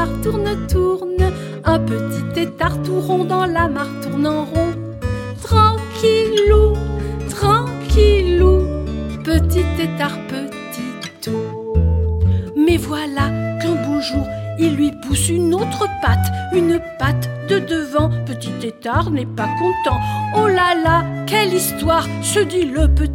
mare tourne, tourne. Un petit étard tout rond dans la mare tourne en rond. Tranquillou, tranquillou, petit étard, petit tout. Mais voilà qu'un beau jour, il lui pousse une autre patte de devant. Petit étard n'est pas content. Oh là là, quelle histoire, se dit le petit